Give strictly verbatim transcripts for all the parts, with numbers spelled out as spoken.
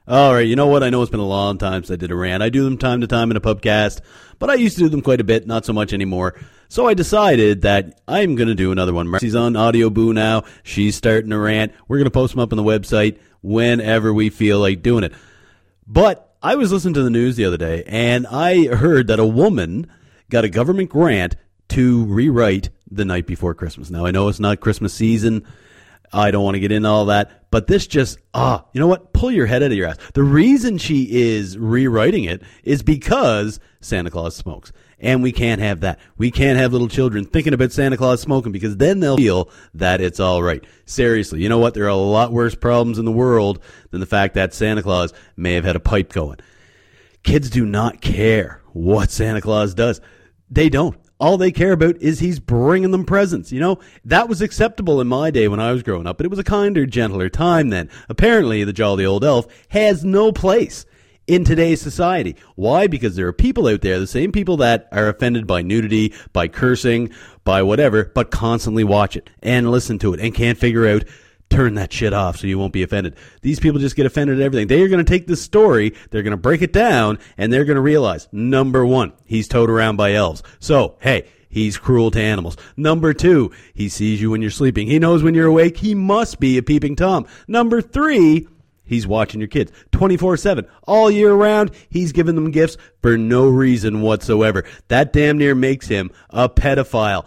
All right, you know what? I know it's been a long time since I did a rant. I do them time to time in a pubcast, but I used to do them quite a bit, not so much anymore. So I decided that I'm going to do another one. She's on Audio Boo now. She's starting a rant. We're going to post them up on the website whenever we feel like doing it. But I was listening to the news the other day, and I heard that a woman got a government grant to rewrite The Night Before Christmas. Now, I know it's not Christmas season. I don't want to get into all that, but this just, ah, you know what? Pull your head out of your ass. The reason she is rewriting it is because Santa Claus smokes. And we can't have that. We can't have little children thinking about Santa Claus smoking because then they'll feel that it's all right. Seriously, you know what? There are a lot worse problems in the world than the fact that Santa Claus may have had a pipe going. Kids do not care what Santa Claus does. They don't. All they care about is he's bringing them presents. You know, that was acceptable in my day when I was growing up, but it was a kinder, gentler time then. Apparently, the jolly old elf has no place in today's society. Why? Because there are people out there, the same people that are offended by nudity, by cursing, by whatever, but constantly watch it and listen to it and can't figure out, turn that shit off so you won't be offended. These people just get offended at everything. They are going to take this story, they're going to break it down, and they're going to realize, number one, he's towed around by elves. So, hey, he's cruel to animals. Number two, he sees you when you're sleeping. He knows when you're awake. He must be a peeping Tom. Number three, he's watching your kids twenty-four seven. All year round, he's giving them gifts for no reason whatsoever. That damn near makes him a pedophile.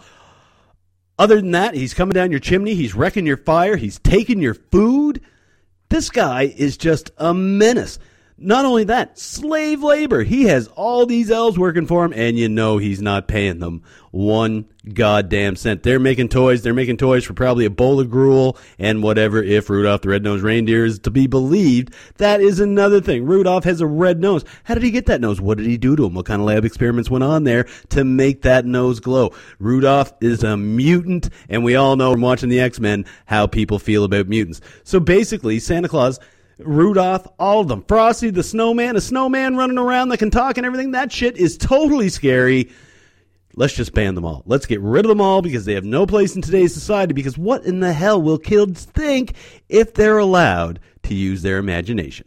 Other than that, he's coming down your chimney, he's wrecking your fire, he's taking your food. This guy is just a menace. Not only that, slave labor. He has all these elves working for him, and you know he's not paying them one goddamn cent. They're making toys. They're making toys for probably a bowl of gruel and whatever, if Rudolph the Red-Nosed Reindeer is to be believed. That is another thing. Rudolph has a red nose. How did he get that nose? What did he do to him? What kind of lab experiments went on there to make that nose glow? Rudolph is a mutant, and we all know from watching the X-Men how people feel about mutants. So basically, Santa Claus, Rudolph, all of them. Frosty the Snowman, a snowman running around that can talk and everything. That shit is totally scary. Let's just ban them all. Let's get rid of them all because they have no place in today's society, because what in the hell will kids think if they're allowed to use their imagination?